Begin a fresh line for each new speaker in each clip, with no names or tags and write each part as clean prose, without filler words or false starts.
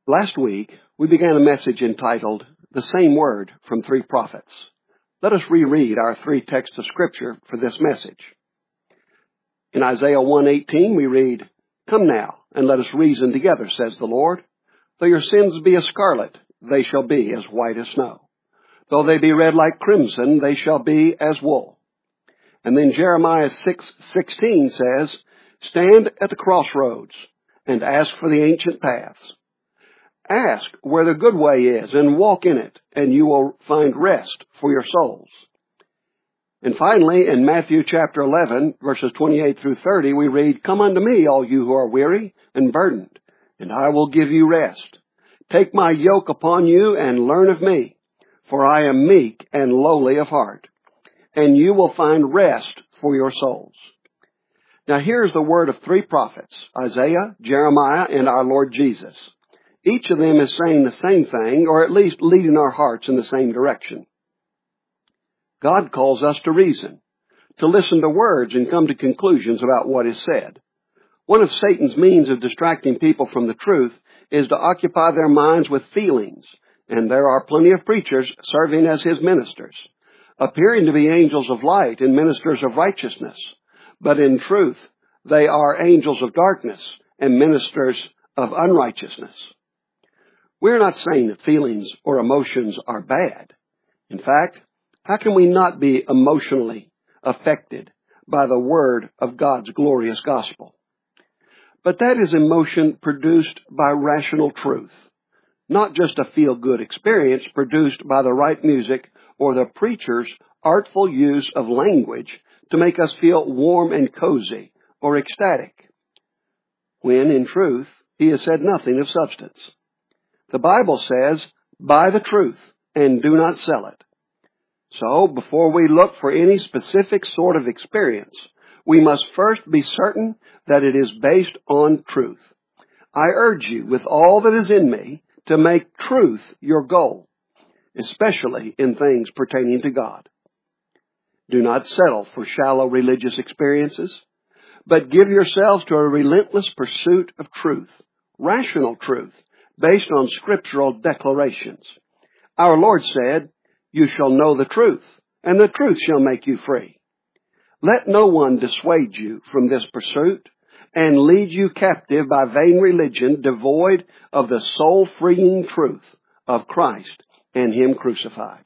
Last week, we began a message entitled, The Same Word from Three Prophets. Let us reread our three texts of Scripture for this message. In Isaiah 1:18, we read, "Come now, and let us reason together, says the Lord. Though your sins be as scarlet, they shall be as white as snow. Though they be red like crimson, they shall be as wool." And then Jeremiah 6:16 says, "Stand at the crossroads, and ask for the ancient paths. Ask where the good way is, and walk in it, and you will find rest for your souls." And finally, in Matthew chapter 11, verses 28 through 30, we read, "Come unto me, all you who are weary and burdened, and I will give you rest. Take my yoke upon you and learn of me, for I am meek and lowly of heart, and you will find rest for your souls." Now here's the word of three prophets, Isaiah, Jeremiah, and our Lord Jesus. Each of them is saying the same thing, or at least leading our hearts in the same direction. God calls us to reason, to listen to words and come to conclusions about what is said. One of Satan's means of distracting people from the truth is to occupy their minds with feelings, and there are plenty of preachers serving as his ministers, appearing to be angels of light and ministers of righteousness, but in truth they are angels of darkness and ministers of unrighteousness. We're not saying that feelings or emotions are bad. In fact, how can we not be emotionally affected by the word of God's glorious gospel? But that is emotion produced by rational truth, not just a feel-good experience produced by the right music or the preacher's artful use of language to make us feel warm and cozy or ecstatic, when, in truth, he has said nothing of substance. The Bible says, "Buy the truth and do not sell it." So, before we look for any specific sort of experience, we must first be certain that it is based on truth. I urge you, with all that is in me, to make truth your goal, especially in things pertaining to God. Do not settle for shallow religious experiences, but give yourselves to a relentless pursuit of truth, rational truth, based on scriptural declarations. Our Lord said, "You shall know the truth, and the truth shall make you free." Let no one dissuade you from this pursuit and lead you captive by vain religion devoid of the soul-freeing truth of Christ and Him crucified.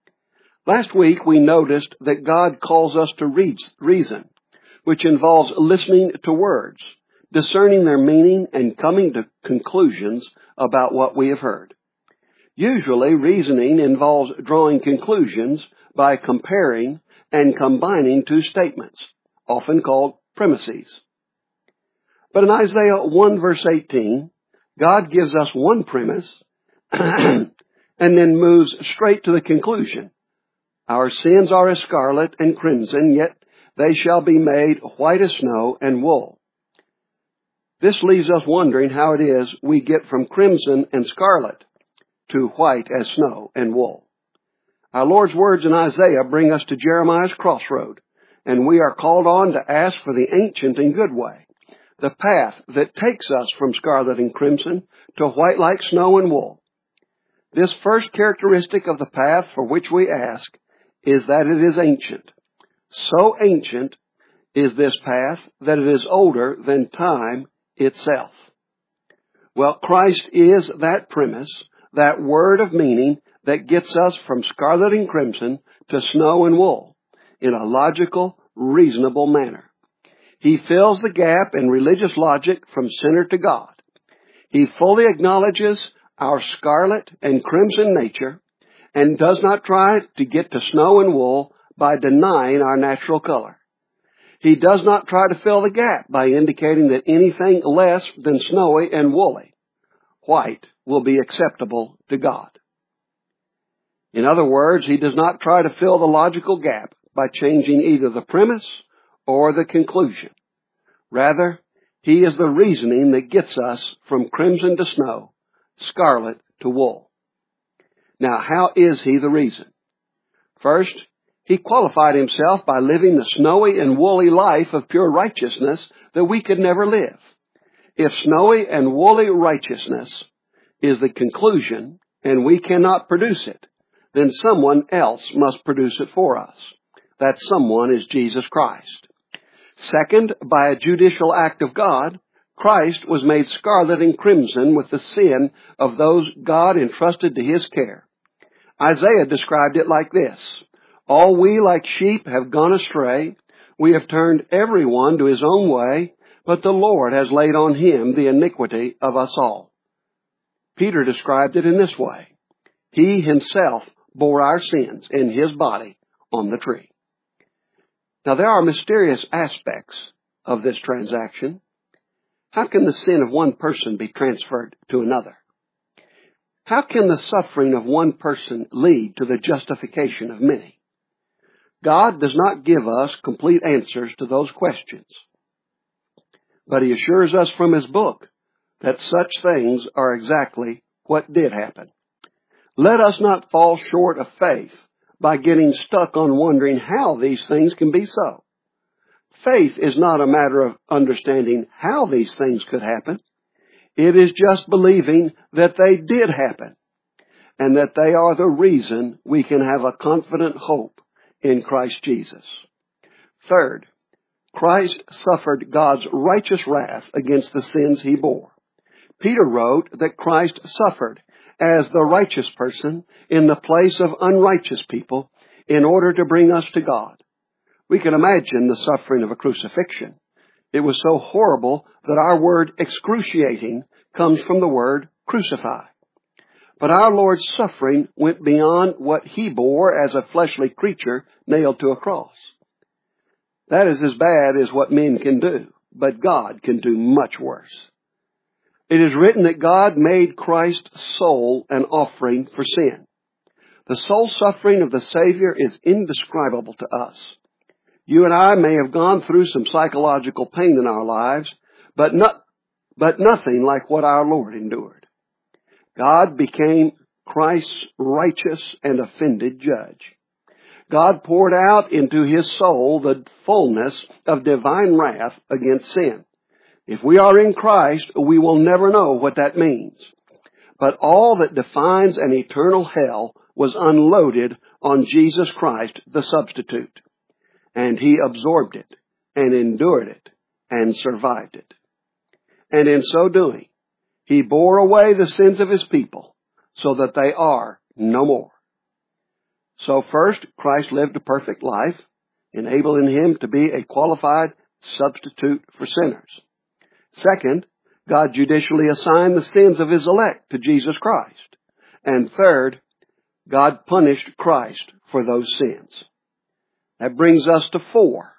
Last week we noticed that God calls us to reason, which involves listening to words, discerning their meaning, and coming to conclusions about what we have heard. Usually, reasoning involves drawing conclusions by comparing and combining two statements, often called premises. But in Isaiah 1 verse 18, God gives us one premise and then moves straight to the conclusion. Our sins are as scarlet and crimson, yet they shall be made white as snow and wool. This leaves us wondering how it is we get from crimson and scarlet to white as snow and wool. Our Lord's words in Isaiah bring us to Jeremiah's crossroad, and we are called on to ask for the ancient and good way, the path that takes us from scarlet and crimson to white like snow and wool. This first characteristic of the path for which we ask is that it is ancient. So ancient is this path that it is older than time itself. Well, Christ is that premise, that word of meaning that gets us from scarlet and crimson to snow and wool in a logical, reasonable manner. He fills the gap in religious logic from sinner to God. He fully acknowledges our scarlet and crimson nature and does not try to get to snow and wool by denying our natural color. He does not try to fill the gap by indicating that anything less than snowy and woolly, white, will be acceptable to God. In other words, he does not try to fill the logical gap by changing either the premise or the conclusion. Rather, he is the reasoning that gets us from crimson to snow, scarlet to wool. Now, how is he the reason? First, he qualified himself by living the snowy and woolly life of pure righteousness that we could never live. If snowy and woolly righteousness is the conclusion and we cannot produce it, then someone else must produce it for us. That someone is Jesus Christ. Second, by a judicial act of God, Christ was made scarlet and crimson with the sin of those God entrusted to His care. Isaiah described it like this: "All we like sheep have gone astray. We have turned everyone to his own way, but the Lord has laid on Him the iniquity of us all." Peter described it in this way: He Himself bore our sins in His body on the tree. Now, there are mysterious aspects of this transaction. How can the sin of one person be transferred to another? How can the suffering of one person lead to the justification of many? God does not give us complete answers to those questions, but He assures us from His book that such things are exactly what did happen. Let us not fall short of faith by getting stuck on wondering how these things can be so. Faith is not a matter of understanding how these things could happen. It is just believing that they did happen and that they are the reason we can have a confident hope in Christ Jesus. Third, Christ suffered God's righteous wrath against the sins He bore. Peter wrote that Christ suffered as the righteous person in the place of unrighteous people in order to bring us to God. We can imagine the suffering of a crucifixion. It was so horrible that our word excruciating comes from the word crucify. But our Lord's suffering went beyond what He bore as a fleshly creature nailed to a cross. That is as bad as what men can do, but God can do much worse. It is written that God made Christ's soul an offering for sin. The soul suffering of the Savior is indescribable to us. You and I may have gone through some psychological pain in our lives, but nothing like what our Lord endured. God became Christ's righteous and offended judge. God poured out into His soul the fullness of divine wrath against sin. If we are in Christ, we will never know what that means. But all that defines an eternal hell was unloaded on Jesus Christ, the substitute. And He absorbed it and endured it and survived it. And in so doing, He bore away the sins of His people so that they are no more. So first, Christ lived a perfect life, enabling Him to be a qualified substitute for sinners. Second, God judicially assigned the sins of His elect to Jesus Christ. And third, God punished Christ for those sins. That brings us to 4.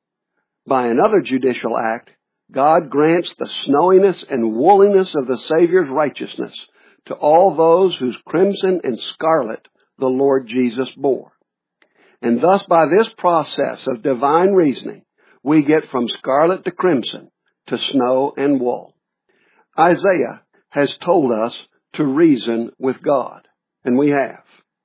By another judicial act, God grants the snowiness and wooliness of the Savior's righteousness to all those whose crimson and scarlet the Lord Jesus bore. And thus by this process of divine reasoning, we get from scarlet to crimson to snow and wool. Isaiah has told us to reason with God, and we have.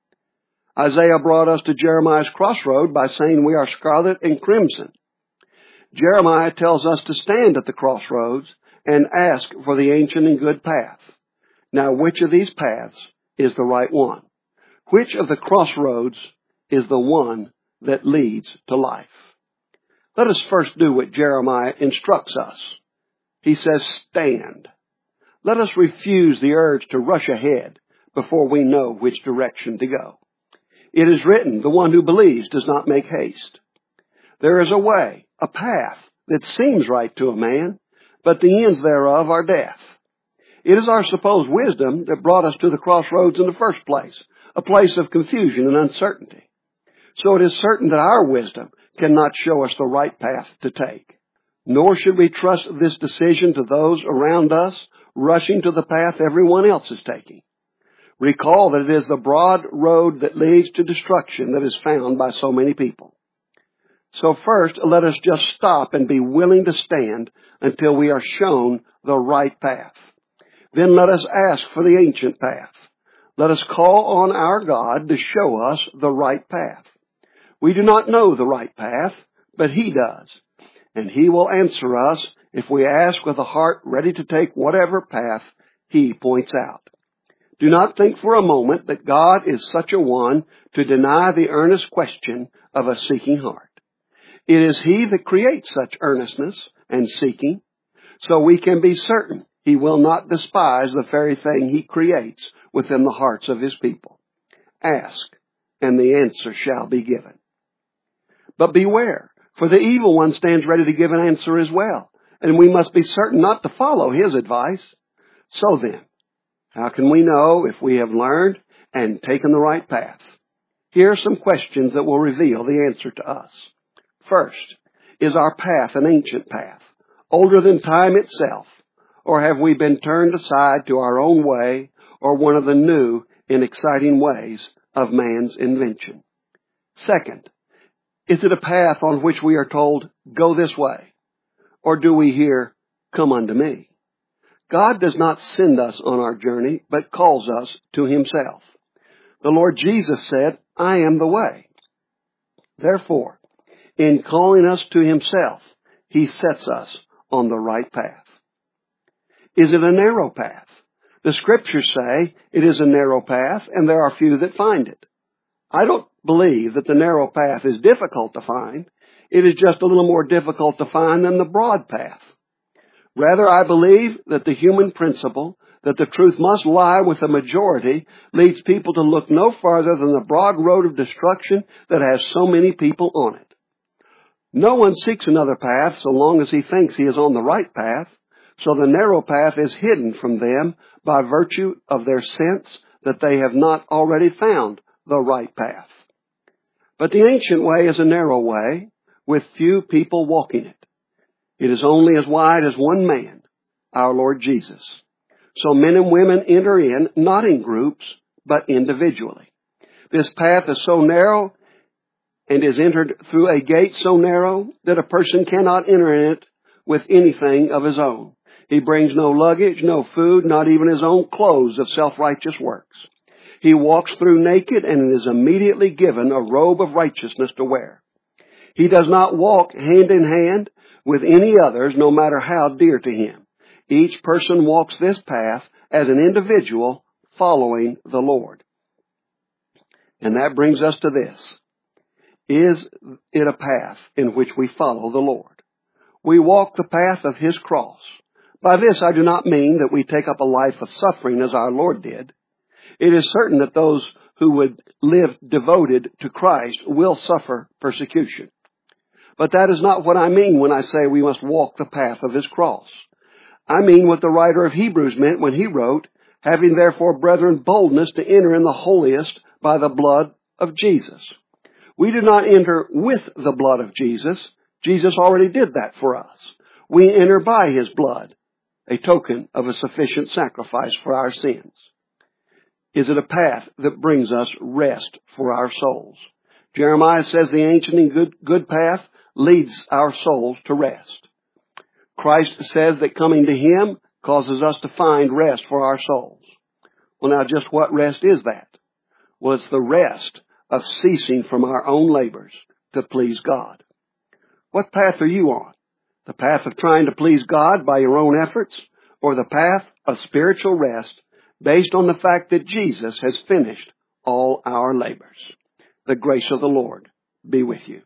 Isaiah brought us to Jeremiah's crossroad by saying we are scarlet and crimson. Jeremiah tells us to stand at the crossroads and ask for the ancient and good path. Now, which of these paths is the right one? Which of the crossroads is the one that leads to life? Let us first do what Jeremiah instructs us. He says, stand. Let us refuse the urge to rush ahead before we know which direction to go. It is written, the one who believes does not make haste. There is a way, a path that seems right to a man, but the ends thereof are death. It is our supposed wisdom that brought us to the crossroads in the first place, a place of confusion and uncertainty. So it is certain that our wisdom cannot show us the right path to take. Nor should we trust this decision to those around us rushing to the path everyone else is taking. Recall that it is the broad road that leads to destruction that is found by so many people. So first, let us just stop and be willing to stand until we are shown the right path. Then let us ask for the ancient path. Let us call on our God to show us the right path. We do not know the right path, but He does. And He will answer us if we ask with a heart ready to take whatever path He points out. Do not think for a moment that God is such a one to deny the earnest question of a seeking heart. It is He that creates such earnestness and seeking, so we can be certain He will not despise the very thing He creates within the hearts of His people. Ask, and the answer shall be given. But beware, for the evil one stands ready to give an answer as well, and we must be certain not to follow his advice. So then, how can we know if we have learned and taken the right path? Here are some questions that will reveal the answer to us. First, is our path an ancient path, older than time itself, or have we been turned aside to our own way or one of the new and exciting ways of man's invention? Second, is it a path on which we are told, go this way? Or do we hear, come unto me? God does not send us on our journey, but calls us to Himself. The Lord Jesus said, I am the way. Therefore, in calling us to Himself, He sets us on the right path. Is it a narrow path? The Scriptures say it is a narrow path, and there are few that find it. I don't believe that the narrow path is difficult to find. It is just a little more difficult to find than the broad path. Rather, I believe that the human principle that the truth must lie with the majority leads people to look no farther than the broad road of destruction that has so many people on it. No one seeks another path so long as he thinks he is on the right path, so the narrow path is hidden from them by virtue of their sense that they have not already found the right path. But the ancient way is a narrow way, with few people walking it. It is only as wide as one man, our Lord Jesus. So men and women enter in, not in groups, but individually. This path is so narrow and is entered through a gate so narrow that a person cannot enter in it with anything of his own. He brings no luggage, no food, not even his own clothes of self-righteous works. He walks through naked and is immediately given a robe of righteousness to wear. He does not walk hand in hand with any others, no matter how dear to him. Each person walks this path as an individual following the Lord. And that brings us to this. Is it a path in which we follow the Lord? We walk the path of His cross. By this I do not mean that we take up a life of suffering as our Lord did. It is certain that those who would live devoted to Christ will suffer persecution. But that is not what I mean when I say we must walk the path of His cross. I mean what the writer of Hebrews meant when he wrote, having therefore, brethren, boldness to enter in the holiest by the blood of Jesus. We do not enter with the blood of Jesus. Jesus already did that for us. We enter by His blood, a token of a sufficient sacrifice for our sins. Is it a path that brings us rest for our souls? Jeremiah says the ancient and good path leads our souls to rest. Christ says that coming to Him causes us to find rest for our souls. Well, now, just what rest is that? Well, it's the rest of ceasing from our own labors to please God. What path are you on? The path of trying to please God by your own efforts, or the path of spiritual rest based on the fact that Jesus has finished all our labors? The grace of the Lord be with you.